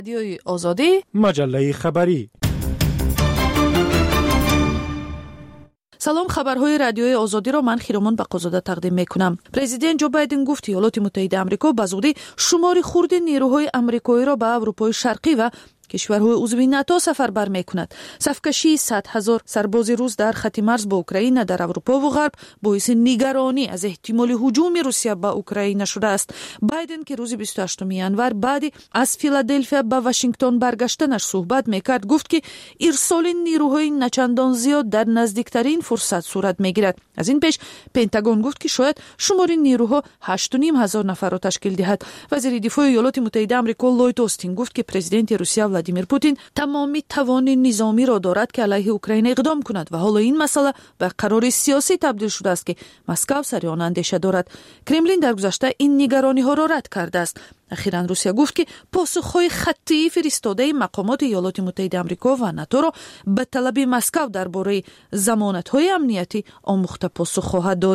رادیوی آزادی، مجله خبری. سلام، خبرهای رادیوی آزادی را من خیرمان بقازاده تقدیم میکنم. پرزیدنت جو بایدن گفت ایالات متحده آمریکا به زودی شمار خرد نیروهای آمریکایی را به اروپای شرقی و کشورهای عضو ناتو سفر بر میکند. صفکشی 100,000 سرباز روس در خط مرز با اوکراین در اروپا و غرب باعث نگرانی از احتمال هجوم روسیه به اوکراین شده است. بایدن که روز 28 ژانویه بعد از فیلادلفیا به واشنگتن برگشتنش صحبت میکرد گفت که ارسال نیروهای نچندان زیاد در نزدیکترین فرصت صورت میگیرد. از این پیش پنتاگون گفت که شاید شمار نیروها 8,500 نفر را تشکیل دهد. وزیر دفاع ایالات متحده آمریکا لوید استین گفت که پرزیدنت روسیه ولادیمیر پوتین تمامی توان نظامی را دارد که علیه اوکراین اقدام کند و حالا این مسئله به قرار سیاسی تبدیل شده است که مسکو سر آن اندیشه دارد. کرملین در گذشته این نگرانی ها را رد کرده است. اخیراً روسیه گفت که پاسخهای خطی فرستاده مقامات ایالات متحده آمریکا و ناتو را به طلب مسکو درباره ضمانت‌های امنیتی آموخته پاسخ خواهد داد.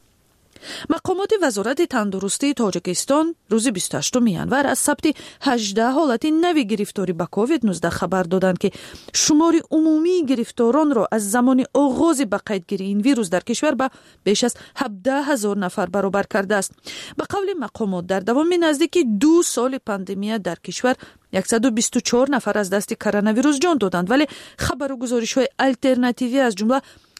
مقامات وزارت تندرستی تاجیکستان روز 28 ژانویه از ثبت 18 حالت نوی گرفتاری به کووید 19 خبر دادند که شمار عمومی گرفتاران را از زمان آغاز به قیدگیری این ویروس در کشور به بیش از 17,000 نفر برابر کرده است. به قول مقامات در دوام نزدیک 2 سال پاندمی در کشور 124 نفر از دست کرونا ویروس جان دادند، ولی خبر و گزارش‌های آلترناتیوی از جمله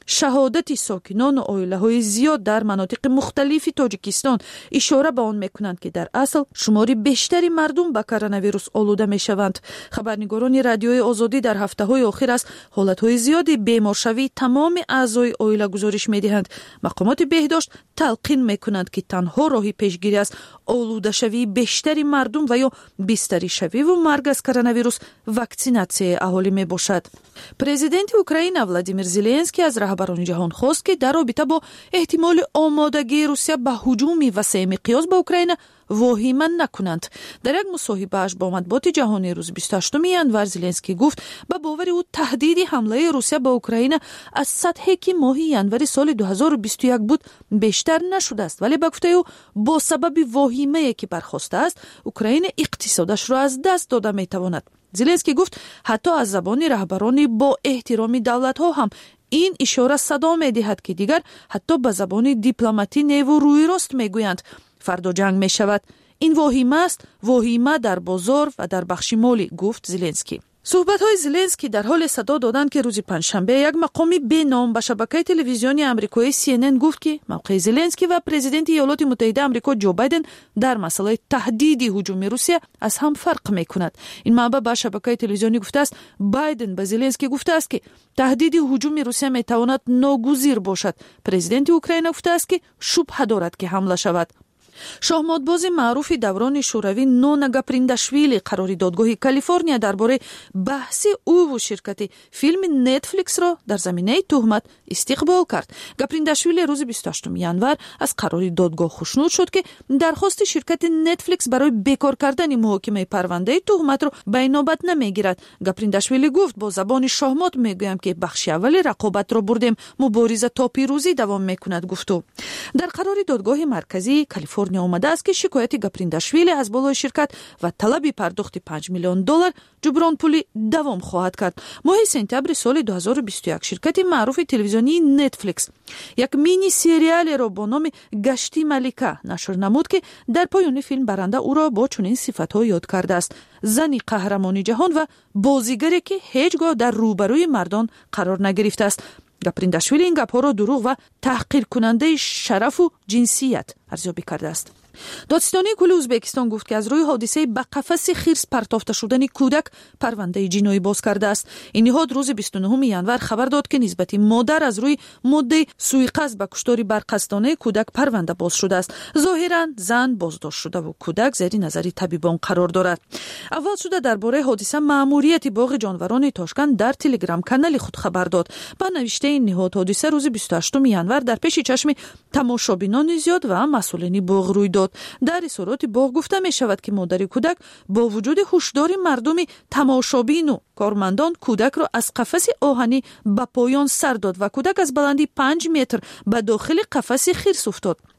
شهادت ساکنان و عائله‌های زیاد در مناطق مختلف تاجیکستان اشاره به آن می‌کنند که در اصل شماری بیشتری مردم به کرونا ویروس آلوده می‌شوند. خبرنگاران رادیوی آزادی در هفته‌های اخیر از حالت‌های زیادی بیمارشوی تمام اعضای عائله گزارش می‌دهند. مقامات بهداشت تلقین می‌کنند که تنها راه پیشگیری از آلوده شوی بیشتری مردم و یا بستری شوی و مرگ از کرونا ویروس واکسیناسیون اهالی میباشد. پرزیدنت اوکراین ولادیمیر زلنسکی از رهبران جهان خواست که در رابطه با احتمال آمادگی روسیه به هجوم وسیع مقیاس به اوکراین واهمه نکنند. در یک مصاحبه‌اش با مطبوعات جهانی روز 28 ژانویه زلنسکی گفت به باور او تهدید حمله روسیه به اوکراین از سطحی که ماه ژانویه سال 2021 بود بیشتر نشده است، ولی به گفته او با سبب واهمه‌ای که برخاسته است اوکراین اقتصادش را از دست داده می‌تواند. زلنسکی گفت حتی از زبان رهبران با احترام دولت‌ها هم این اشاره صدا می‌دهد که دیگر حتی به زبان دیپلماتی نیو روی راست می‌گویند فردا جنگ می‌شود. این واهمه است، واهمه در بازار و در بخش مالی، گفت زلنسکی. صحبت‌های زلنسکی در حال صدا دادند که روز پنجشنبه یک مقامی به نام به شبکه تلویزیونی آمریکایی CNN گفت که موقع زلنسکی و پرزیدنت ایالات متحده آمریکا جو بایدن در مسئله تهدید هجوم روسیه از هم فرق می‌کند. این منبع به شبکه تلویزیونی گفته است بایدن به زلنسکی گفته است که تهدید هجوم روسیه می‌تواند ناگزیر باشد. پرزیدنت اوکراین گفته است که شبهه دارد که حمله شود. شاهمادباز معروف دوران شوروی نونا گاپرینداشویلی قراری دادگاه کالیفرنیا درباره بحث او و شرکت فیلم نتفلیکس را در زمینه تهمت استقبال کرد. گاپرینداشویلی روز 28 ژانویه از قراری دادگاه خوشنود شد که درخواست شرکت نتفلیکس برای بیکار کردن محاکمه پرونده تهمت را به نوبت نمیگیرد. گاپرینداشویلی گفت با زبان شاهمات میگویم که بخش اول رقابت را بردیم، مبارزه تا پیروزی دوام میکند گفتو. در قراری دادگاه مرکزی کالیفرنیا آمده است که شکایت گاپرینداشویلی از بالای شرکت و طلب پرداخت $5 میلیون جبران پولی دوام خواهد کرد. ماه سپتامبر سال 2021 شرکت معروف تلویزیونی نتفلیکس یک مینی سریال را با نام گشتی ملکه نشر نمود که در پایان فیلم برنده او را با چنین صفت‌ها یاد کرده است: زنی قهرمان جهان و بازیگری که هیچگاه در روبروی مردان قرار نگرفته است. گاپرینداشویلی این گپ‌ها را دروغ و تحقیر کننده شرف و جنسیت ارزیابی کرده است. دادستانی کل ازبکستان گفت که از روی حادثه به قفس خرس پرتافته شدن کودک پرونده جنایی باز کرده است. این نهاد روز 29 ژانویه خبر داد که نسبت مادر از روی ماده سوءقصد به کشتار برقصدانه کودک پرونده باز شده است. ظاهرا زن بازداشت شده و کودک زیر نظر طبیبان قرار دارد. اول شده درباره حادثه مأموریت باغ جانوران تاشکند در تلگرام کانال خود خبر داد. با نوشته این نهاد حادثه روز 28 ژانویه در پیش چشم تماشابینان زیاد و مسئولین باغ روی داد. در اظهارات باغ گفته می شود که مادر کودک با وجود هشدار مردم تماشابین و کارمندان کودک را از قفس آهنی به پایان سر داد و کودک از بلندی 5 متر به داخل قفس خرس افتاد.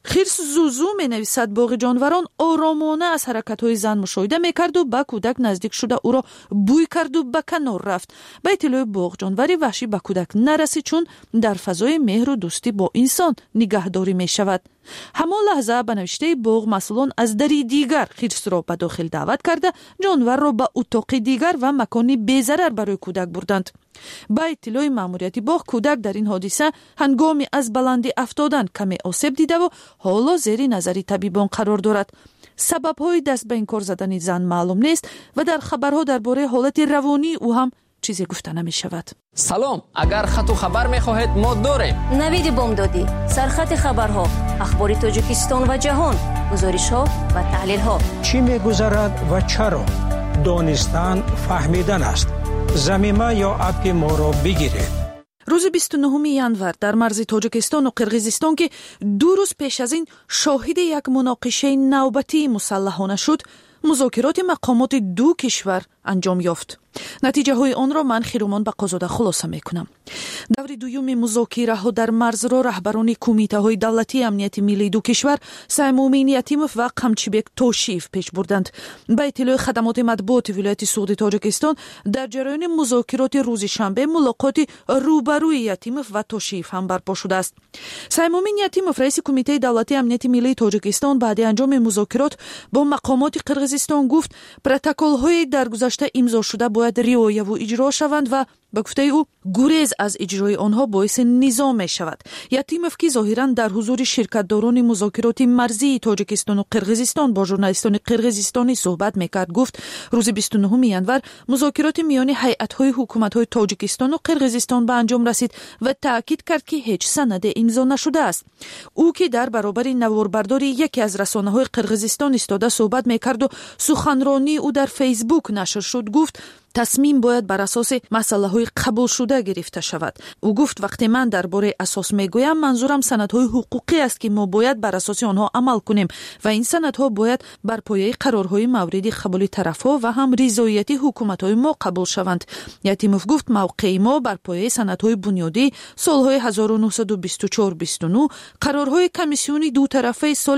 خرس زوزو می‌نویسد باغ جانوران آرامانه از حرکت‌های زن مشاهده می‌کرد و به کودک نزدیک شده او را بوی کرد و به کنار رفت. به اطلاع باغ جانوری وحشی به کودک نرسید چون در فضای مهر و دوستی با انسان نگهداری می‌شود. همان لحظه به نوشته باغ مسئولان از دری دیگر خرس را به داخل دعوت کرده جانور را به اتاق دیگر و مکانی بی‌ضرر برای کودک بردند. با اطلاع ماموریت باغ کودک در این حادثه هنگامی از بلندی افتادن کمی آسیب دیده و حالا زیر نظر طبیبان قرار دارد. سبب‌های دست به این کار زدن زن معلوم نیست و در خبرها درباره حالت روانی او هم چیزی گفته نمی شود. سلام، اگر خط و خبر می خواهید ما داریم. نوید بامدادی، سرخط خبرها، اخبار تاجیکستان و جهان، گزارش‌ها و تحلیل‌ها. چی می‌گذرد و چرا؟ دانستن فهمیدن است. زمینه یا اپ ما را بگیرید. روز 29 ینور در مرز تاجیکستان و قرقیزستان که 2 روز پیش از این شاهد یک مناقشه نوبتی مسلحانه شد، مذاکرات مقامات 2 کشور انجام یافت. نتیجه های آن را من خیرومان به قزاده خلاصه می کنم. دور دوم مذاکره ها در مرز را رهبران کمیته های دولتی امنیت ملی 2 کشور سیمومین یتیموف و قمچیبک توشیف پیش بردند. به اطلاع خدمات مطبوعات ولایت سوقدی تاجیکستان در جریان مذاکرات روز شنبه ملاقات روبروی یتیموف و توشیف هم برپا شده است. سیمومین یتیموف رئیس کمیته دولتی امنیت ملی تاجیکستان بعد انجام مذاکرات با مقامات قرقیزستان گفت پروتکل های درگذشته امضا شده باید رعایت و اجرا شوند و به گفته او گریز از اجرای آنها باعث نظام می شود. یتیموف که ظاهرا در حضور شرکتداران مذاکرات مرزی تاجیکستان و قرقیزستان با ژورنالیستان قرقیزستانی صحبت میکرد گفت روز 29 ینور مذاکرات میان هیئت‌های حکومت‌های تاجیکستان و قرقیزستان به انجام رسید و تاکید کرد که هیچ سند امضا نشده است. او که در برابر نواربرداری یکی از رسانه‌های قرقیزستان ایستاده صحبت میکرد و سخنرانی او در فیسبوک نشر شد گفت تصمیم باید بر اساس مسائل قبول شده گرفته شود. او گفت وقتی من درباره اساس میگویم منظورم سندهای حقوقی است که ما باید بر اساس آنها عمل کنیم و این سندها باید بر پایه قرارهای مورد قبول طرفها و هم رضایت حکومت‌های ما قبول شوند. یتیموف گفت موقع ما بر پایه سندهای بنیادی سالهای 1924-29 قرارهای کمیسیون 2 طرفه سال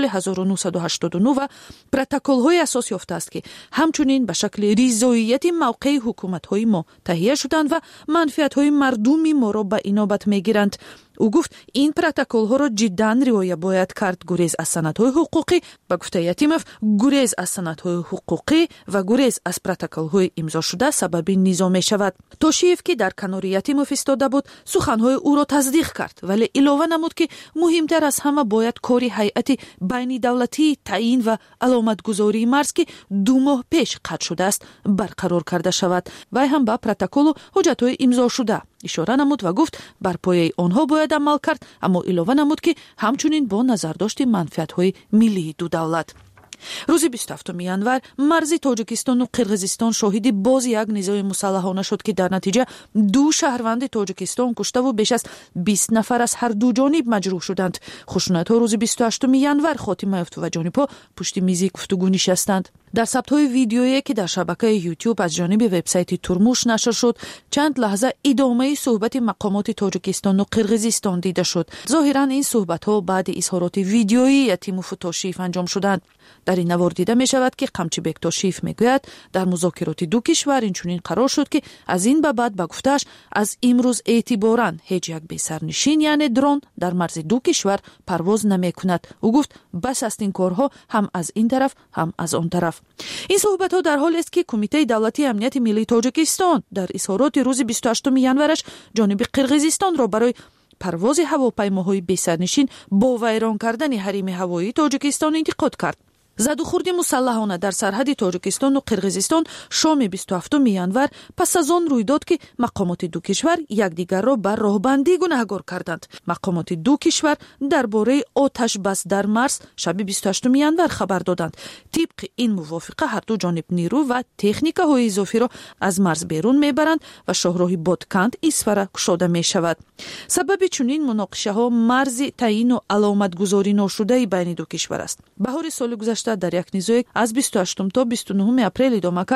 1989 و پروتکل‌های اساس یافته است که همچنین به شکل رضایت موقع حکومت‌های ما تهیه شدند و منفعت‌های مردمی ما را به اینابت می‌گیرند. او گفت این پروتکل‌ها را جداً رعایت باید کرد. گریز از سندهای حقوقی به گفته یتیموف گریز از سندهای حقوقی و گریز از پروتکل‌های امضا شده سبب نزاع می‌شود. توشیف که در کنار یتیموف ایستاده بود سخن‌های او را تصدیق کرد ولی علاوه نمود که مهمتر از همه باید کار هیئت بین دولتی تعیین و علامتگذاری مرز که 2 ماه پیش قطع شده است برقرار کرده شود. وی هم به پروتکل و حجت‌های امضا شده اشاره نمود و گفت بر پایه آنها باید عمل کرد، اما علاوه نمود که همچنین با نظرداشت منفعت‌های ملی 2 دولت. روز 27 ینور مرز تاجیکستان و قرقیزستان شاهد باز یک نزاع مسلحانه شد که در نتیجه 2 شهروند تاجیکستان کشته و بیش از 20 نفر از هر 2 جانب مجروح شدند. خشونت‌ها روز 28 ینور خاتمه یافت و جانب‌ها پشت میز گفتگو نشستند. در ثبت‌های ویدیویی که در شبکه یوتیوب از جانب وبسایت ترموش نشر شد چند لحظه ادامه صحبت مقامات تاجیکستان و قرقیزستان دیده شد. ظاهراً این صحبت‌ها بعد اظهارات ویدیویی یتیموف توشیف انجام شدند. در این نوار دیده می شود که قمچیبک توشیف می گوید در مذاکرات 2 کشور اینچنین قرار شد که از این به بعد به گفتش از امروز اعتباراً هیچ یک بی‌سرنشین یعنی درون در مرز 2 کشور پرواز نمی کند. او گفت بس است این کارها هم از این طرف هم از آن طرف. این صحبت ها در حالی است که کمیته دولتی امنیت ملی تاجیکستان در اظهارات روز 28 ینورش جانب قرقیزستان را برای پرواز هواپیماهای بی‌سرنشین با ویران کردن حریم هوایی تاجیکستان انتقاد کرد. زد و خورد مسلحانه در سرحد تاجیکستان و قرقیزستان شام 27 ینور پس از آن رویداد که مقامات 2 کشور یکدیگر را بر راهبندی گناهکار کردند. مقامات 2 کشور درباره آتش بس در مرز شب 28 ینور خبر دادند. طبق این موافقه هر 2 جانب نیرو و تکنیک های اضافی را از مرز بیرون میبرند و شاهراه بادکند اسفره گشوده می شود. سبب چنین مناقشه ها مرز تعیین و علامت گذاری نشده بین 2 کشور است. بهار سال گذشته در یک نزاع از 28 تا 29 اپریل ادامه کرد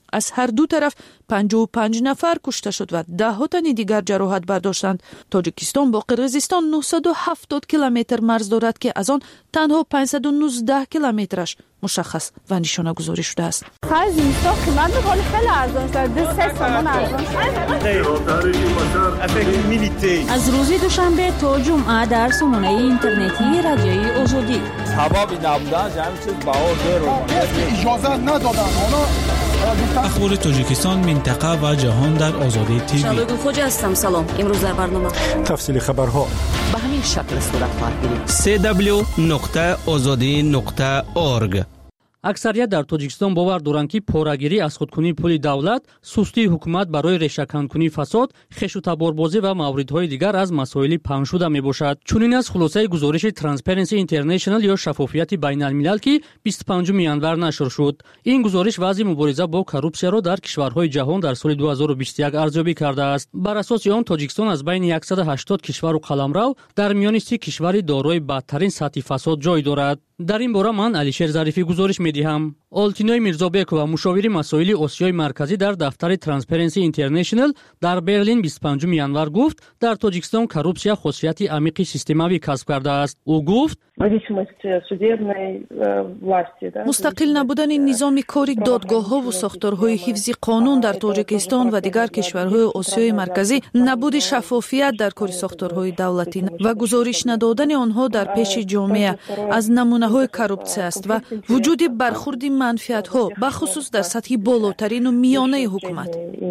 از هر دو طرف 55 نفر کشته شد و 10 تن دیگر جراحت برداشتند. تاجیکستان با قرقیزستان 970 کیلومتر مرز دارد که از آن تنها 519 کیلومترش مشخص و نشانه گذاری شده است. خرج اینستا قیمت خیلی ارزان شده، 3 تومان ارزان شده. از روز دوشنبه تا جمعه در سامانه اینترنتی رادیوی آزادی. حبابی نبودن همین چیز بهار رو اجازه ندادن. اخبار تاجیکستان، منطقه و جهان در آزادی تیوی. شادو خوجا هستم. سلام. امروز در برنامه تفصیل خبرها به همین شکل صورت خواهد گرفت. www.azadi.org. аксарият дар тоҷикистон бовар доранд ки порагирӣ аз худкунии пули давлат, сустии ҳукумат барои решаканкунии фасод, хешутаборбозӣ ва мавридҳои дигар аз масоили паҳншуда мебошад. чунин аз хулосаи гузориши Transparency International ё шаффофияти байналмилал ки 25 январ нашр шуд. ин гузориш вазъи мубориза бо коррупсияро дар кишварҳои ҷаҳон дар соли 2021 арзёбӣ кардааст. бар асоси он тоҷикистон аз байни 180 кишвару qalamrав дар миёни 30 кишвари дорои бадтарин сатҳи фасод ҷой дорад. дар ин бора ман Алишер Зарифӣ гузориш медиҳам. Олтиной Мирзобекова, мушовири масоили Осиёи марказӣ дар дафтари Transparency International дар Берлин 25 январ гуфт, дар Тоҷикистон коррупсия хосияти амиқи системавӣ касб кардааст. ӯ гуфт: мустақил набудани низоми кори додгоҳҳову сохторҳои ҳифзи қонун дар Тоҷикистон ва дигар кишварҳои Осиёи марказӣ, набуди шаффофият дар кори сохторҳои давлатӣ ва гузориш надодани онҳо дар пеши ҷомеа аз намунаҳои коррупсия аст ва вуҷуди бархурди манфиатҳо бахусус дар сатҳи болотарину миёнаи ҳукумат.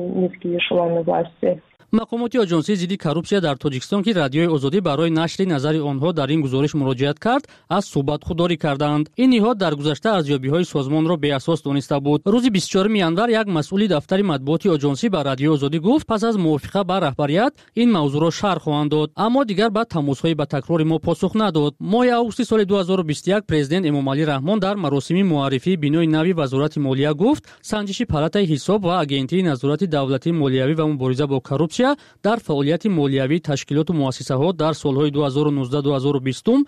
мақомоти оҷонсии зидди коррупсия дар Тоҷикистон ки радиои Озодӣ барои нашри назари онҳо дар ин гузориш муроҷиат кард, аз суҳбат худдорӣ карданд. ин ниҳод дар гузашта арзёбиҳои созмонро беасос дониста буд. рӯзи 24 январ як масъули дафтари матбуоти оҷонсӣ ба радиои Озодӣ гуфт, пас аз мувофиқа ба раҳбарият ин мавзӯъро шарҳ хоҳанд дод, аммо дигар ба тамосҳои ба такрори мо посух надод. моҳи августи соли 2021 президент Эмомалӣ Раҳмон дар маросими муаррифии бинои нави вазорати молия гуфт, санҷиши палатаи ҳисоб ва агентии назорати давлатии молиявӣ ва мубориза бо коррупсия дар фаъолияти молиявии ташкилоту муассисаҳо дар солҳои 2019-2020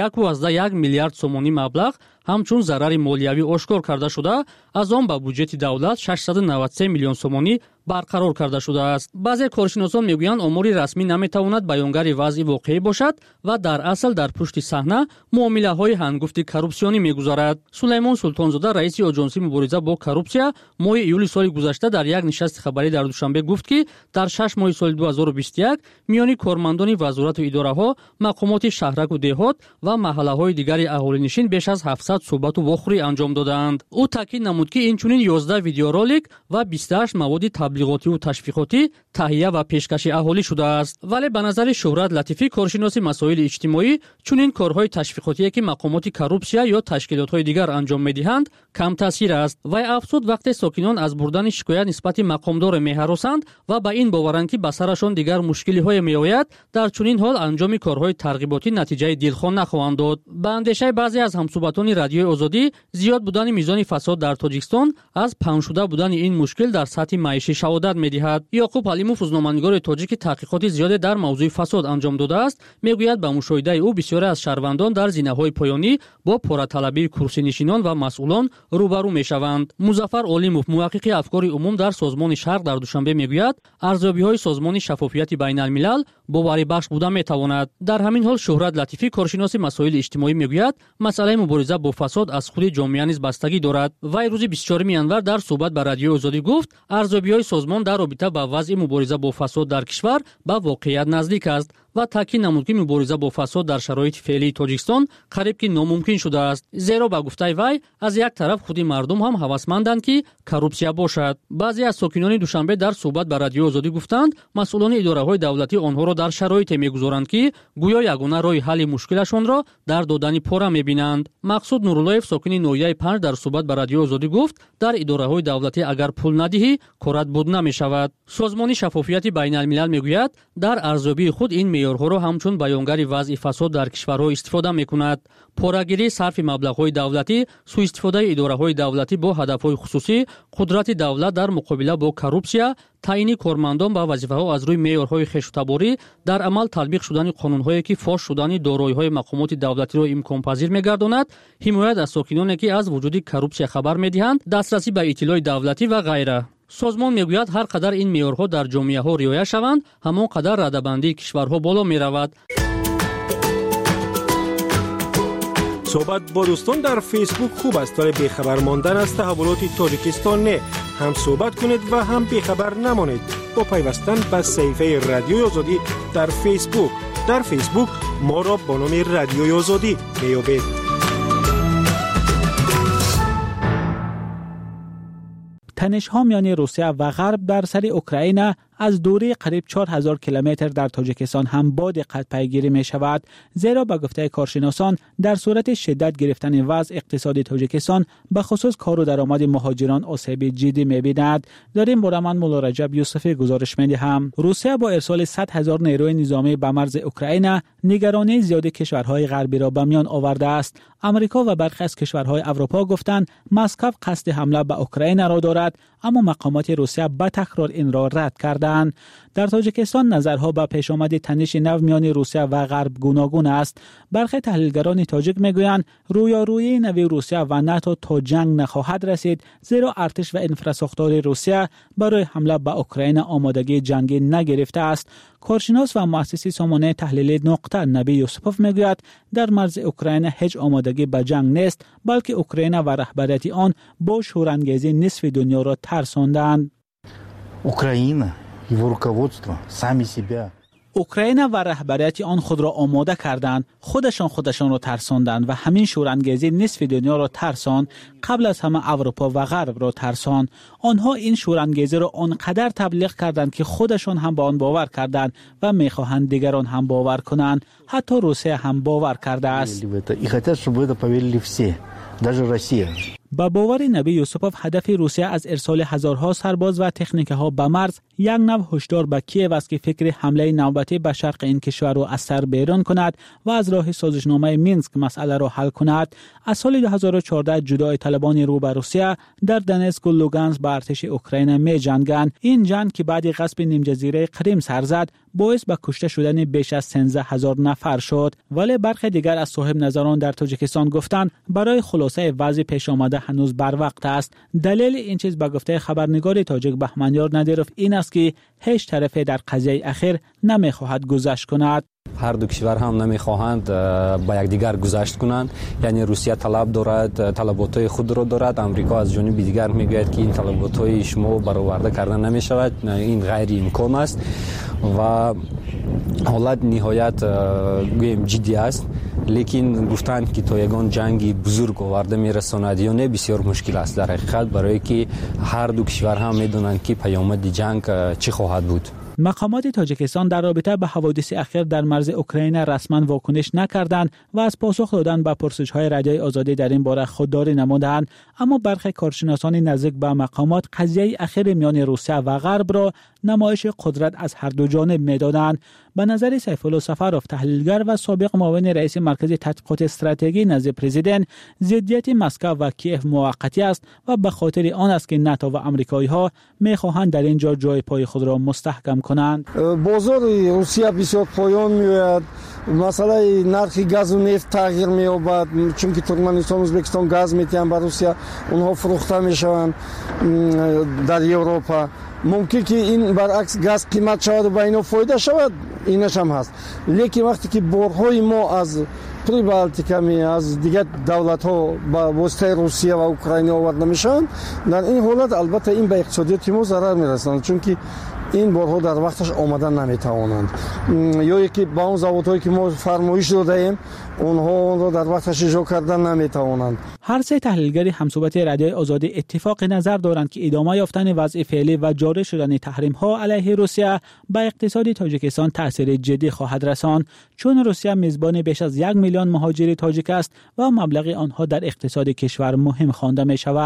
1.1 миллиард сомонӣ маблағ ҳамчун зарари молиявӣ ошкор карда шуда, аз он ба бюҷети давлат 693 миллион сомонӣ барқарор карда шудааст. баъзе коршиносон мегӯянд омори расмӣ наметавонад баёнгари вазъи воқеӣ бошад ва дар асл дар пушти саҳна муомилаҳои ҳангуфти коррупсионӣ мегузарад. Сулаймон Султонзода, раиси оҷонсии мубориза бо коррупсия, моҳи июли соли гузашта дар як нишасти хабарӣ дар душанбе гуфт ки дар 6 моҳи соли 2021 миёни кормандони вазорату идораҳо, мақомоти шаҳраку деҳот ва маҳаллаҳои дигари аҳолинишин беш аз 700 суҳбату вохӯрӣ анҷом доданд. ӯ таъкид намуд ки инчунин 11 видеоролик ва 28 маводи таблиғотиву ташвиқотӣ таҳия ва пешкаши аҳолӣ шудааст. вале ба назари Шӯҳрат Латифӣ, коршиноси масоили иҷтимоӣ, чунин корҳои ташвиқотие ки мақомоти коррупсия ё ташкилотҳои дигар анҷом медиҳанд, кам таъсир аст. вай афзуд, вақте сокинон аз бурдани шикоят нисбати мақомдоре меҳаросанд ва ба ин боваранд ки ба сарашон дигар мушкилиҳое меояд, дар чунин ҳол анҷоми корҳои тарғиботӣ натиҷаи дилхон нахоҳанд дод. ба андешаи баъзе аз ҳамсуҳбатони радиои Озодӣ, зиёд будани мизони фасод дар Тоҷикистон аз паҳншуда будани ин мушкил дар сатҳи маишӣ шаҳодат медиҳад. Ёқуб Алимов, рӯзноманигори тоҷик ки таҳқиқоти зиёде дар мавзӯи фасод анҷом додааст, мегӯяд ба мушоҳидаи ӯ бисёре аз шаҳрвандон дар зинаҳои поёнӣ бо пораталабии курсинишинон ва масъулон рӯбарӯ мешаванд. Музаффар Олимов, муҳаққиқи афкори умум дар Созмони Шарқ дар Душанбе мегӯяд, арзёбиҳои Созмони шаффофияти байналмилал боварибахш буда метавонад. дар ҳамин ҳол Шӯҳрат Латифӣ, коршиноси масоили иҷтимоӣ, мегӯяд, масъалаи мубориза бо фасод аз худи ҷомеа низ бастагӣ дорад. вай рӯзи 24 январ дар суҳбат ба радиои Озодӣ гуфт, арзёбиҳои созмон дар робита ба вазъи мубориза бо фасод дар кишвар ба воқеият наздик аст ва таъкид намуд ки мубориза бо фасод дар шароити феълии Тоҷикистон қариб ки номумкин шудааст. зеро ба гуфтаи вай, аз як тараф худи мардум ҳам ҳавасманданд ки коррупсия бошад. баъзе аз сокинони Душанбе дар суҳбат ба радиои Озодӣ гуфтанд, масъулони идораҳои давлатӣ онҳоро дар шароите мегузоранд ки гӯё ягона роҳи ҳалли мушкилашонро дар додани пора мебинанд. Мақсуд Нуруллоев, сокини ноҳияи 5, дар суҳбат ба радиои Озодӣ гуфт, дар идораҳои давлатӣ агар пул надиҳӣ, корат буд намешавад. созмони шаффофияти байналмилал мегӯяд, дар арзёбии худ ин معیارها را همچون بیانگر وضع فساد در کشورها استفاده می‌کند. پوره‌گیری، صرف مبلغ‌های دولتی، سوء استفاده اداره‌های دولتی با هدف‌های خصوصی، قدرت دولت در مقابله با کورپسیا، تعیین کارمندان به وظیفه‌ها از روی معیارهای خویشتباری، در عمل تطبیق شدن قانون‌هایی که فاش شدن دارایی‌های مقامات دولتی را امکان‌پذیر می‌گرداند، حمایت از ساکنانی که از وجود کورپسیا خبر می‌دهند، دسترسی به اطلاع دولتی و غیره. سازمان میگوید هر قدر این معیارها در جامعه‌ها رعایت شوند، همان قدر رده‌بندی کشورها بالا می‌رود. صحبت با دوستان در فیسبوک خوب است، ولی بیخبر ماندن از تحولات تاجیکستان نه. هم صحبت کنید و هم بیخبر نمانید با پیوستن به صفحه رادیوی آزادی در فیسبوک. در فیسبوک ما را با نام رادیوی آزادی میابید. تنش‌ها میان روسیه و غرب در سر اوکراین از دوری قریب 4000 کیلومتر در تاجیکستان هم با دقت پیگیری می شود، زیرا به گفته کارشناسان در صورت شدت گرفتن وضع اقتصادی تاجیکستان به خصوص کار و درآمد مهاجران آسیب جدی می بیند. در این باره من مولا رجب یوسفی گزارش می دهم. روسیه با ارسال 100,000 نیروی نظامی به مرز اوکراین نگرانی زیاد کشورهای غربی را به میان آورده است. آمریکا و برخی از کشورهای اروپا گفتند مسکو قصد حمله به اوکراین را دارد، اما مقامات روسیه به تکرار این را رد کردند. در تاجیکستان نظرها به پیش آمد تنش نو میان روسیه و غرب گوناگون است. برخی تحلیلگران تاجیک میگویند رویارویی نوی روسیه و ناتو تا جنگ نخواهد رسید، زیرا ارتش و انفراساختار روسیه برای حمله به اوکراین آمادگی جنگی نگرفته است. کارشناس و مؤسس سامانه تحلیلی نقطه نبی یوسپوف میگوید در مرز اوکراین هیچ آمادگی به جنگ نیست، بلکه اوکراین و رهبریت آن با شورانگیزی نصف دنیا را ترساندند. اوکراین و رهبریت آن خود را آماده کردند، خودشان را ترساندند و همین شورانگیزی نصف دنیا را ترساند، قبل از همه اروپا و غرب را ترساند. آنها این شورانگیزی را آنقدر تبلیغ کردند که خودشان هم به آن باور کردند و میخواهند دیگران هم باور کنند. حتی روسیه هم باور کرده است. با باور نبی یوسپوف هدف روسیه از ارسال هزارها سرباز و تکنیکه ها به مرز یک نوع هشدار به کیف است که فکر حمله نوبتی به شرق این کشور را از سر بیرون کند و از راه سازشنامه مینسک مسئله را حل کند. از سال 2014 جدای طالبان رو به روسیه در دونتسک و لوگانسک با ارتش اوکراین می جنگند. این جنگ که بعد غصب نیم جزیره کریم سر زد باعث به کشته شدن بیش از 13,000 نفر شد. ولی برخی دیگر از صاحب نظران در تاجیکستان گفتند برای خلاصه وضع پیش آمده هنوز بر وقت است. دلیل این چیز به گفته خبرنگار تاجیک بهمنیار ندیروف این است که هیچ طرف در قضیه اخیر نمیخواهد گذشت کند. هر دو کشور هم نمیخواهند با یکدیگر گذشت کنند، یعنی روسیه طلب دارد، طلبات خود را دارد، آمریکا از جانب دیگر میگوید که این طلبات شما برآورده کردن نمیشود، این غیر امکان است و حالت نهایت گویم جدی است. لیکن گفتند که تا یگان جنگی بزرگ آورده میرساند یا نه بسیار مشکل است در حقیقت، برای که هر دو کشور هم میدونند که پیامد جنگ چه خواهد بود. مقامات تاجیکستان در رابطه با حوادث اخیر در مرز اوکراین رسما واکنش نکردند و از پاسخ دادن به پرسش‌های رادیوی آزادی در این باره خودداری نمودند، اما برخی کارشناسان نزدیک به مقامات قضیه اخیر میان روسیه و غرب را نمایش قدرت از هر دو جانب می‌دادند. به نظر سیف‌الله سفروف تحلیلگر و سابق معاون رئیس مرکز تحقیقات استراتژی نزد پرزیدنت، ضدیت مسکو و کیف موقتی است و به خاطر آن است که ناتو و آمریکایی‌ها می‌خواهند در اینجا جای پای خود را مستحکم کنند. بازار روسیه بسیار پایان می‌آید. مسئله نرخ گاز و نفت تغییر می‌یابد، چون که ترکمنستان و ازبکستان گاز می‌دهند به روسیه، اونها فروخته می‌شوند در اروپا. ممکن که این برعکس گاز قیمت شود و به اینا فایده شود، اینش هم هست. لیکن وقتی که بورهای ما از پریبالتیکا از دیگر دولت‌ها با واسطه روسیه و اوکراین آورده میشن، در این حالت البته این به اقتصادیات ما ضرر میرساند، چون که این بارها در وقتش آمدن نمیتوانند، یا یکی با اون زوادهایی که ما فرمایش دادیم اونها اون را در وقتش اجرا کردن نمیتوانند. هر سه تحلیلگر همصحبت رادیوی آزادی اتفاق نظر دارند که ادامه یافتن وضع فعلی و جاری شدن تحریم‌ها علیه روسیه به اقتصاد تاجیکستان تأثیر جدی خواهد رساند، چون روسیه میزبان بیش از 1 میلیون مهاجر تاجیک است و مبلغ آنها در اقتصاد کشور مهم خوانده می شود.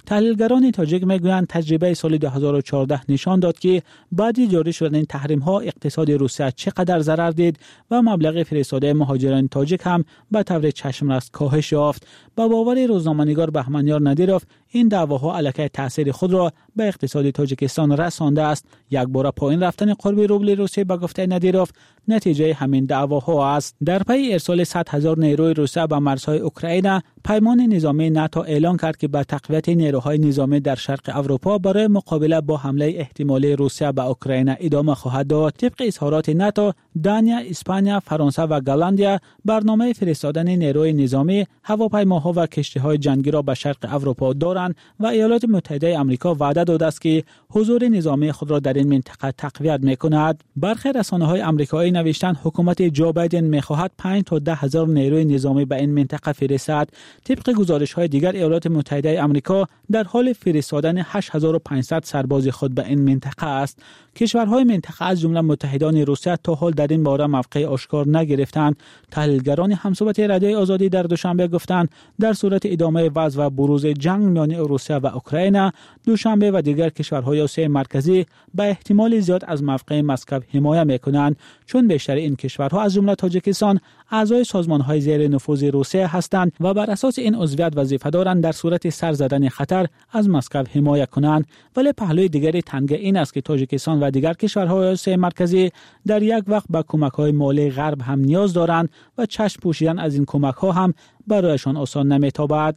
تحلیلگران تاجیک میگویند تجربه سال 2014 نشان داد که بعد جاری شدن این تحریم‌ها اقتصاد روسیه چقدر ضرر دید و مبلغ فرستاده مهاجران تاجیک هم به طور چشم‌رس کاهش یافت. با باور روزنامه‌نگار بهمنیار ندیروف، این دعواها علیه تاثیر خود را به اقتصاد تاجیکستان رسانده است. یک بار پایین رفتن قرب روبل روسیه به گفته ندیروف نتیجه همین دعواها است. در پی ارسال 100,000 نیروی روسیه به مرزهای اوکراین، پیمان نظامی ناتو اعلان کرد که به تقویت نیروهای نظامی در شرق اروپا برای مقابله با حمله احتمالی روسیه به اوکراین ادامه خواهد داد. طبق اظهارات ناتو، دانیا، اسپانیا، فرانسه و گالندیا برنامه فرستادن نیروی نظامی، هواپیماها و کشتی‌های جنگی را به شرق اروپا دارند و ایالات متحده آمریکا وعده داده است که حضور نظامی خود را در این منطقه تقویت می‌کند. برخی رسانه‌های آمریکایی نوشتند حکومت جو بایدن می‌خواهد 5 تا 10,000 نیروی نظامی به این منطقه فرستد. طبق گزارش‌های دیگر، ایالات متحده آمریکا در حال فرستادن 8500 سرباز خود به این منطقه است. کشورهای منطقه از جمله متحدان روسیه تا حال در این باره موقع آشکار نگرفتند. تحلیلگران همصحبت رادیوی آزادی در دوشنبه گفتند در صورت ادامه وضع و بروز جنگ میان روسیه و اوکراین، دوشنبه و دیگر کشورهای آسیای مرکزی به احتمال زیاد از موقع مسکو حمایت میکنند، چون بیشتر این کشورها از جمله تاجیکستان اعضای سازمان‌های زیر نفوذ روسیه هستند و بر اساس این عضویت وظیفه دارند در صورت سر زدن خطر از مسکو حمایت کنند. ولی پهلوی دیگری تنگه این است که تاجیکستان و دیگر کشورهای آسیای مرکزی در یک وقت به کمک‌های مالی غرب هم نیاز دارند و چشم پوشیدن از این کمک‌ها هم برایشان آسان نمی‌تابد.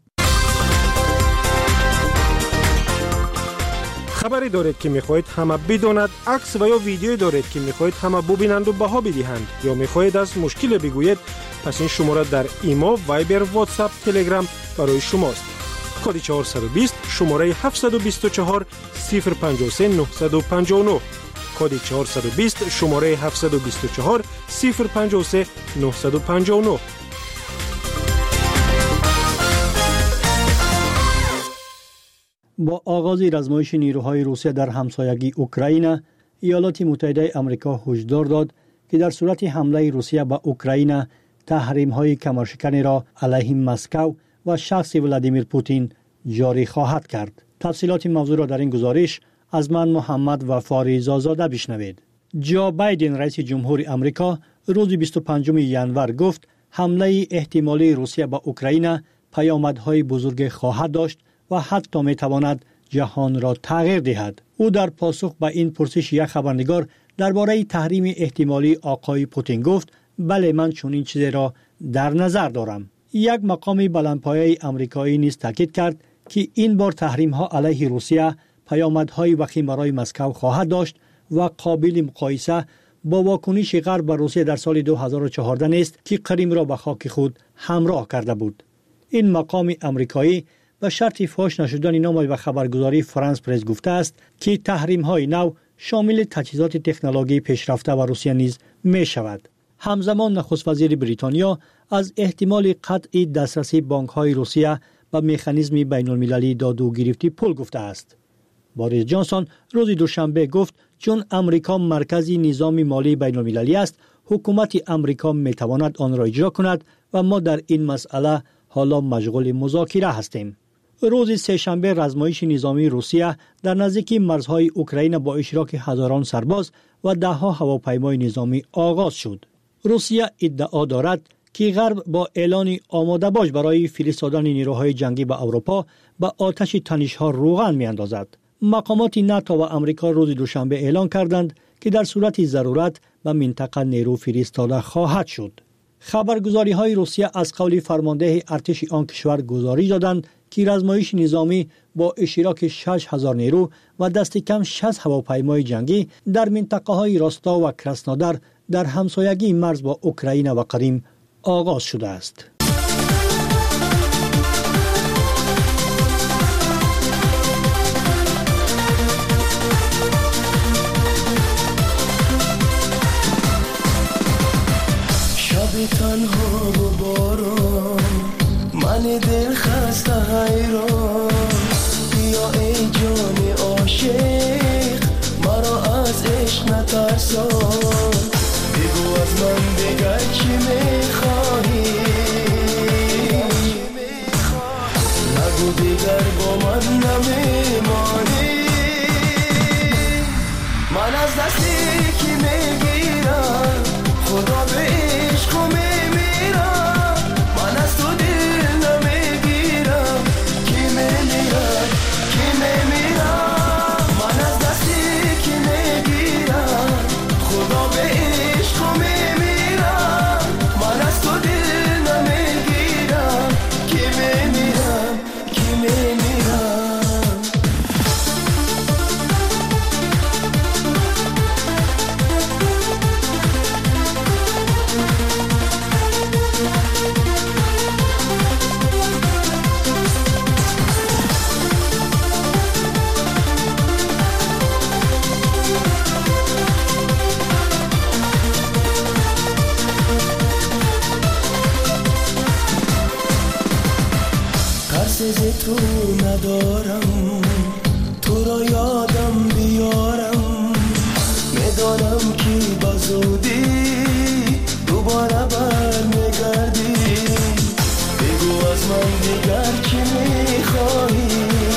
خبری دارید که میخواهید همه بداند، عکس و یا ویدیویی دارید که میخواهید همه ببینند و بها بدهند، یا میخواهید از مشکل بگویید، پس این شماره در ایما، وایبر، واتساپ، تلگرام برای شماست. کد 420 شماره 724 053 959. کد 420 شماره 724 053 959. با آغاز رزمایش نیروهای روسیه در همسایگی اوکراین، ایالات متحده آمریکا هشدار داد که در صورت حمله روسیه به اوکراین، تحریم‌های کمرشکنی را علیه مسکو و شخص ولادیمیر پوتین جاری خواهد کرد. تفصیلات موضوع را در این گزارش از من محمد وفاری زازاده بشنوید. جو بایدن رئیس جمهور آمریکا روز 25 ژانویه گفت حمله احتمالی روسیه به اوکراین پیامدهای بزرگ خواهد داشت و حتی میتواند جهان را تغییر دهد. او در پاسخ به این پرسش یک خبرنگار درباره تحریم احتمالی آقای پوتین گفت بله، من چنین چیزی را در نظر دارم. یک مقام بلندپایه آمریکایی نیز تاکید کرد که این بار تحریم ها علیه روسیه پیامدهای وخیم برای مسکو خواهد داشت و قابل مقایسه با واکنش غرب به روسیه در سال 2014 نیست که کریم را به خاک خود همراه کرده بود. این مقام آمریکایی به شرط فاش نشدن نام و خبرگزاری فرانس پرس گفته است که تحریم های نو شامل تجهیزات تکنولوژی پیشرفته و روسیه نیز می شود. همزمان نخست وزیر بریتانیا از احتمال قطع دسترسی بانک های روسیه به مکانیزم بین المللی داد و گرفتی پول گفته است. بوریس جانسون روز دوشنبه گفت چون امریکا مرکزی نظام مالی بین المللی است، حکومت امریکا می تواند آن را اجرا کند و ما در این مسئله حالا مشغول مذاکره هستیم. روز سه‌شنبه رزمایش نظامی روسیه در نزدیکی مرزهای اوکراین با اشتراک هزاران سرباز و ده‌ها هواپیمای نظامی آغاز شد. روسیه ادعا دارد که غرب با اعلان آماده باش برای فرستادن نیروهای جنگی به اروپا به آتش تنش‌ها روغن می‌اندازد. مقامات ناتو و آمریکا روز دوشنبه اعلان کردند که در صورت ضرورت به منطقه نیرو فرستاده خواهد شد. خبرگزاری‌های روسیه از قول فرمانده ارتش آن کشور گزارش دادند که رزمایش نظامی با اشتراک 6000 نیرو و دست کم 60 هواپیمای جنگی در منطقه‌های راستا و کراسنودار در همسایگی مرز با اوکراین و کریم آغاز شده است. شب تنها و باران، من دل خسته حیران، بیا ای جان عاشق مرا از عشق نترسان، بگو از من دیگر چی میخواهی، نگو دیگر با من نمیمانی. من از دستی کی میگیرم خدا به عشق میمیرم. من از تو دل نمیگیرم کی میمیرم کی میمیرم. من از دستی کی میگیرم خدا به عشق میمیرم. من از تو دل نمیگیرم کی میمیرم کی میمیرم. ترس تو ندارم تو را یادم بیارم. میدانم کی بزودی دوباره برمیگردی. بگو از من دیگر چی میخواهی.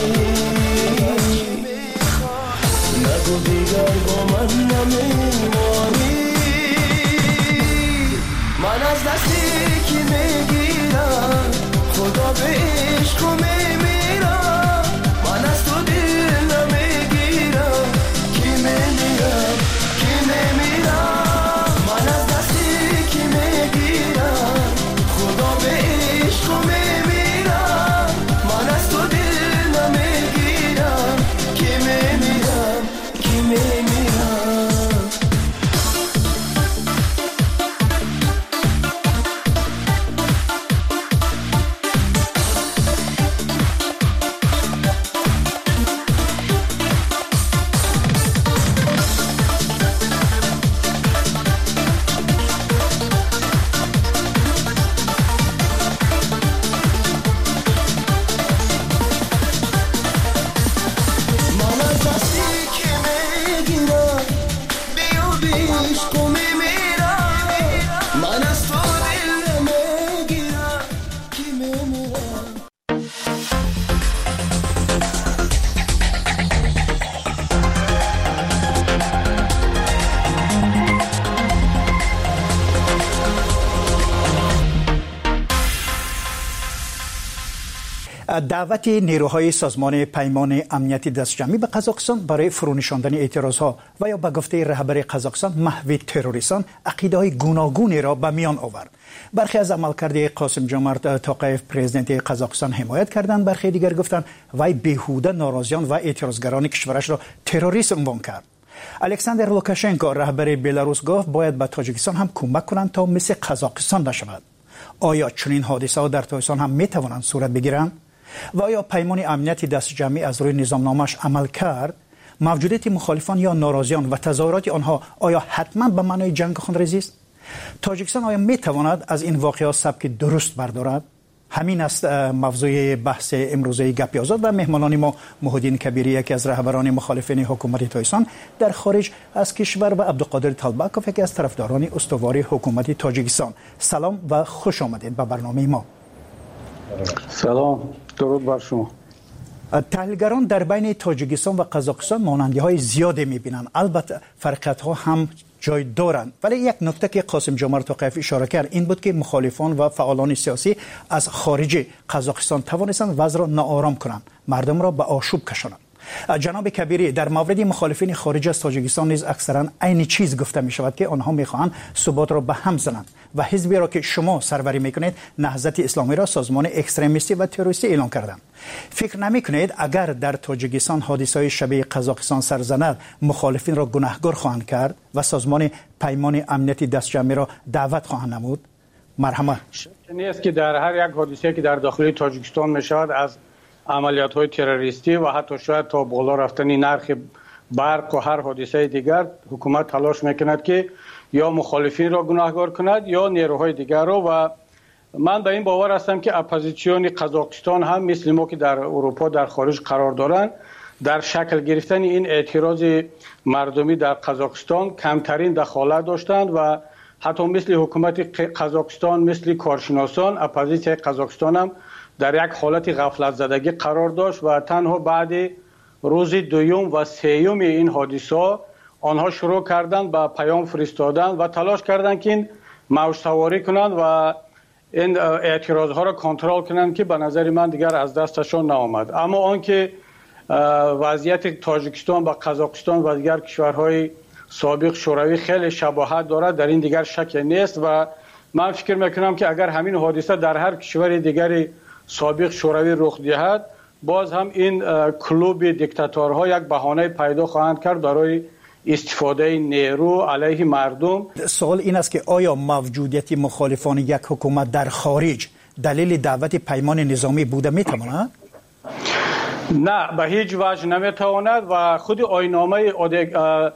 نگو دیگر با من نمیمانی. من از دستی کی میگیرم خدا به عشق میمیرم. من از تو دل نمیگیرم کی میمیرم کی میمیرم. من از دستی کی میگیرم خدا به عشق میمیرم. من از تو دل نمیگیرم کی میمیرم کی میمیرم. دعوت نیروهای سازمان پیمان امنیتی دستجمعی به قزاقستان برای فرونشاندن اعتراضها و یا به گفته رهبر قزاقستان محو تروریستان عقیده‌های گوناگونی را به میان آورد. برخی از عملکرد قاسم جمعت توقیف پرزیدنت قزاقستان حمایت کردند، برخی دیگر گفتند وی بیهوده ناراضیان و اعتراضگران کشورش را تروریست عنوان کرد. الکساندر لوکاشنکو رهبر بلاروس گفت باید به تاجیکستان هم کمک کنند تا مثل قزاقستان نشود. آیا چنین حادثه‌ها در تاجیکستان هم میتوانند صورت بگیرند؟ و آیا پیمان امنیتی دستجمعی از روی نظامنامه‌اش عمل کرد؟ موجودیت مخالفان یا ناراضیان و تظاهرات آنها آیا حتما به معنای جنگ خونریزی است؟ تاجیکستان آیا میتواند از این واقعات سبک درست بردارد؟ همین است موضوع بحث امروزه گپی آزاد و مهمانان ما محمدین کبیری یکی از رهبران مخالفین حکومت تاجیکستان در خارج از کشور و عبدالقادر طالبکوف یکی از طرفداران استوار حکومت تاجیکستان. سلام و خوش آمدید به برنامه ما. سلام، درود بر شما. تحلیلگران در بین تاجیکستان و قزاقستان مانندی‌های زیادی می‌بینند، البته فرقیت‌ها هم جای دارند، ولی یک نکته که قاسم جمعت توقیف اشاره کرد این بود که مخالفان و فعالان سیاسی از خارج قزاقستان توانستند وضع را ناآرام کنند، مردم را به آشوب کشانند. جناب کبیری، در مورد مخالفین خارج از تاجیکستان نیز اکثرا عین چیز گفته می شود که آنها میخواهند ثبات را به هم زنند و حزبی را که شما سروری میکنید نهضت اسلامی را سازمان اکستریمیستی و تروریستی اعلام کردند. فکر نمی کنید اگر در تاجیکستان حادثه‌های شبیه قزاقستان سر زند مخالفین را گناهکار خواهند کرد و سازمان پیمان امنیتی دستجمعی را دعوت خواهند نمود؟ مرحمت. نیست که در هر یک حادثه که در داخل تاجیکستان می شود از عملیات‌های تروریستی و حتی شاید تا بالا رفتن نرخ برق و هر حادثه دیگر حکومت تلاش میکند که یا مخالفین را گناهکار کند یا نیروهای دیگر را. و من به این باور هستم که اپوزیسیون قزاقستان هم مثل ما که در اروپا در خارج قرار دارند در شکل گرفتن این اعتراض مردمی در قزاقستان کمترین دخالت داشتند و حتی مثل حکومت قزاقستان مثل کارشناسان اپوزیسیون قزاقستان هم در یک حالت غفلت زدگی قرار داشت و تنها بعد روز دوم و سوم این حادثه آنها شروع کردند به پیام فرستادن و تلاش کردند که این موج سواری کنند و این اعتراض ها را کنترل کنند که به نظر من دیگر از دستشان نآمد. اما آنکه وضعیت تاجیکستان با قزاقستان و دیگر کشورهای سابق شوروی خیلی شباهت دارد در این دیگر شک نیست و من فکر میکنم که اگر همین حادثه در هر کشور دیگری سابق شوروی رخ دهد باز هم این کلوب دیکتاتورها یک بهانه پیدا خواهند کرد برای استفاده نیرو علیه مردم. سوال این است که آیا موجودیت مخالفان یک حکومت در خارج دلیل دعوت پیمان نظامی بوده میتواند؟ نه، به هیچ وجه نمیتواند و خود آیین‌نامه